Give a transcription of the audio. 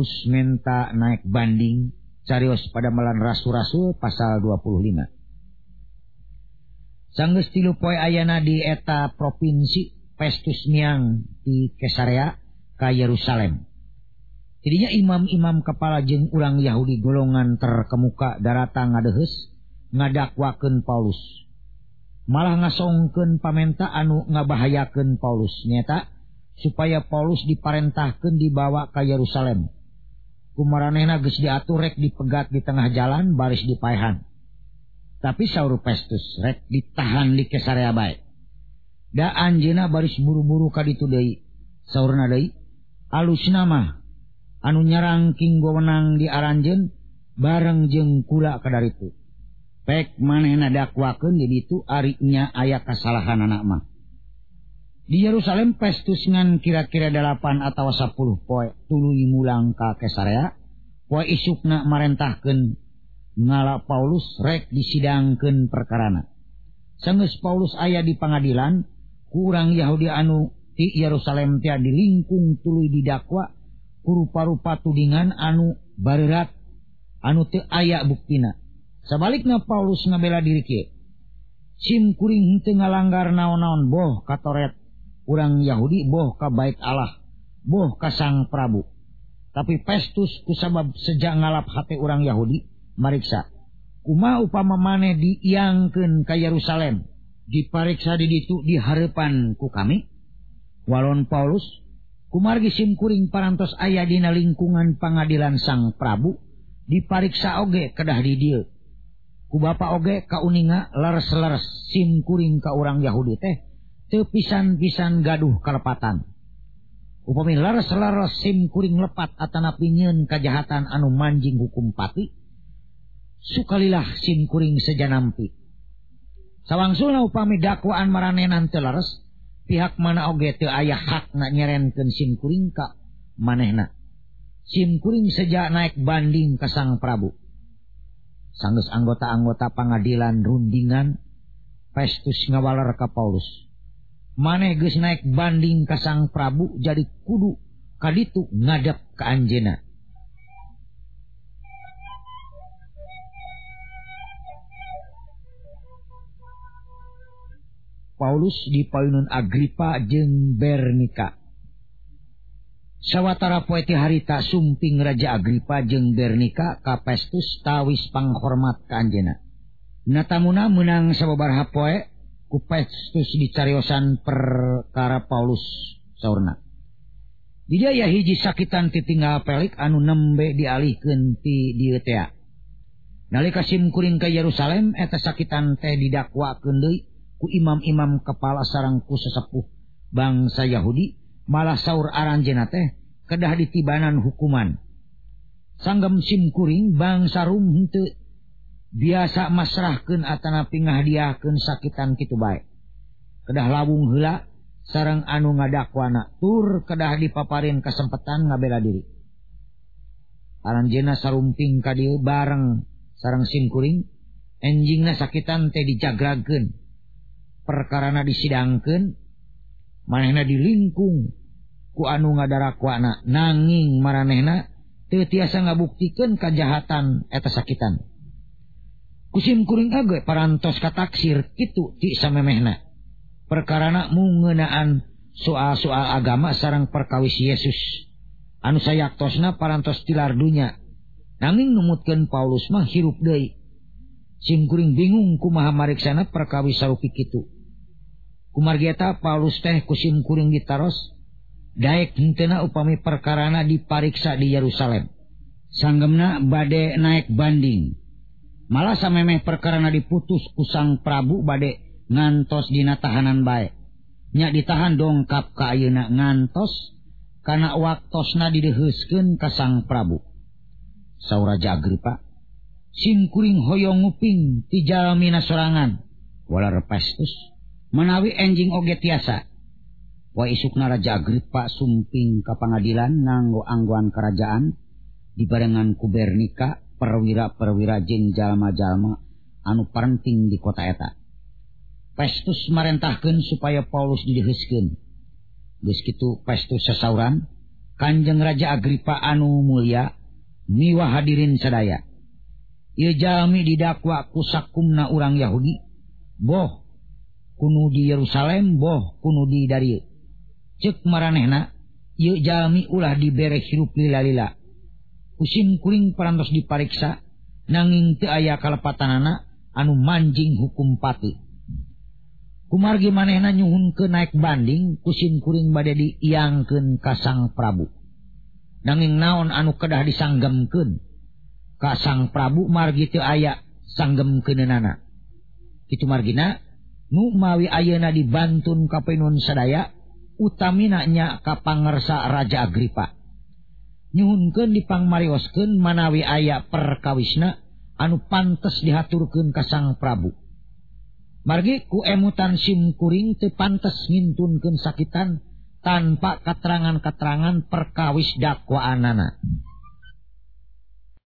Paulus minta naik banding carios pada malan rasul-rasul pasal 25. Sanggeus 3 poe ayana di eta provinsi Festus miang di Kesarea ka Yerusalem. Jadinya imam-imam kepala jeung urang Yahudi golongan terkemuka darata ngadeheus ngadakwakeun Paulus. Malah ngasongkeun pamenta anu ngabahayakeun Paulus nyata supaya Paulus diparentahkeun dibawa ka Yerusalem. Kumaranehna geus diatur rek dipegat di tengah jalan baris dipaehan. Tapi saur Festus rek ditahan di Kesarea bae. Da anjeunna baris buru-buru ka ditu deui. Saurna deui, alusna mah anu nyerang king wewenang diaranjeun bareng jeung kula ka daritu. Pek manehna dakwakeun di ditu ari nya aya kasalahan anak mah. Di Yerusalem Festus ngan kira-kira 8 atawa 10 poe tuluy mulang ka Kesarea. Poe isukna marentahkeun ngala Paulus rek disidangkeun perkarana. Sanggeus Paulus aya di pangadilan, kurang Yahudi anu di Yerusalem teh dilingkung tuluy didakwa rupa-rupa tudingan anu bareurat anu teu aya buktina. Sabalikna Paulus ngabela diri kieu. Sim kuring henteu ngalanggar naon-naon boh ka Toret urang Yahudi, boh ka bait Allah, boh ka Sang Prabu. Tapi Festus kusabab sejak ngalap hate urang Yahudi mariksa, kumaha upama maneh diiangkeun ka Yerusalem, dipariksa di ditu di hareupan ku kami. Walon Paulus kumargi sim kuring parantos aya dina lingkungan pangadilan Sang Prabu, dipariksa oge kedah di dieu. Ku bapa oge kauninga leres-leres sim kuring ka urang Yahudi teh teu pisan-pisan gaduh kalepatan. Upami leres-leres sim kuring lepat atanapi nyieun kajahatan anu manjing hukum pati, sukalilah sim kuring sejanampi. Sawangsulna upami dakwaan maranenan teu leres, pihak mana oge teu aya hakna nyerenkeun sim kuring ka manehna. Sim kuring seja naik banding ka Sang Prabu. Sanggeus anggota-anggota pangadilan rundingan, Festus ngawaler ka Paulus, maneh geus naik banding ka Sang Prabu jadi kudu kaditu ngadep ka anjeunna. Paulus dipayuneun Agripa jeung Bernika. Sawatara poe ti harita sumping Raja Agripa jeung Bernika ka Festus tawis panghormat ka anjeunna. Natamuna meunang sababaraha poe ku Festus dicariosan perkara Paulus saurna. Di dieu hiji sakitan titinggal pelik anu nembe dialihkeun ti dieu teh. Nalika sim kuring ka Yerusalem eta sakitan teh didakwakeun deui ku imam-imam kepala sareng ku sesepuh bangsa Yahudi, malah saur aranjeunna teh kedah ditibanan hukuman. Sanggem sim kuring bangsa Rum henteu biasa masrahkeun atanapi ngahadiahkeun sakitan kitu bae. Kedah lawung heula sareng anu ngadakwana tur kedah dipaparin kasempetan ngabela diri. Aranjeunna sarumping ka dieu bareng sareng sim kuring, enjingna sakitan teh dijagrageun. Perkarana disidangkeun, manehna dilingkung ku anu ngadarakwana, nanging maranehna teu tiasa ngabuktikeun kajahatan eta sakitan. Kusim kuring age parantos kataksir kitu ti samemehna. Perkarana mungeunaan soal-soal agama sareng perkawis Yesus anu sayaktosna parantos tilar dunya. Nanging numutkeun Paulus mah hirup deui. Sim kuring bingung kumaha mariksana perkawis sarupi kitu. Kumargi eta Paulus teh ku sim kuring ditaros, daek henteuna upami perkarana dipariksa di Yerusalem. Sanggemna bade naik banding. Malah samemeh perkarana diputus ku Sang Prabu bade ngantos dina tahanan bae. Nya ditahan dongkap ka ayeuna ngantos kana waktosna dideheuskeun ka Sang Prabu. Saur Raja Agripa, sim kuring hoyong nguping ti jalmina sorangan. Walar Festus menawi enjing oge tiasa. Wa isukna Raja Agripa sumping ka pangadilan nganggo anggoan kerajaan dibarengan ku Bernika, perwira-perwira jeung jalma-jalma anu parenting di kota eta. Festus marentahkeun supaya Paulus dideheuskeun. Geus kitu Festus sasauran, Kanjeng Raja Agripa anu mulya miwah hadirin sadaya. Ieu jalmi didakwa ku sakumna urang Yahudi, boh kunu di Yerusalem, boh kunu di dari. Ceuk maranehna, ieu jalmi ulah dibere hirup lila-lila. Kusim kuring parantos dipariksa, nanging teu aya kalepatanana anu manjing hukum pati. Kumargi manehna nyuhunkeun naik banding, kusim kuring bade diiangkeun ka Sang Prabu. Nanging naon anu kedah disanggemkeun ka Sang Prabu margi teu aya sanggemkeunana. Kitu margina nu mawi ayeuna dibantun ka pinuhun sadaya utamina nya ka pangersa Raja Agripa. Nyuhunkeun dipangmarioskeun manawi aya perkawisna anu pantes dihaturkeun ka Sang Prabu. Margi ku emutan sim kuring teu pantes ngintunkeun sakitan tanpa katerangan-katerangan perkawis dakwaanana.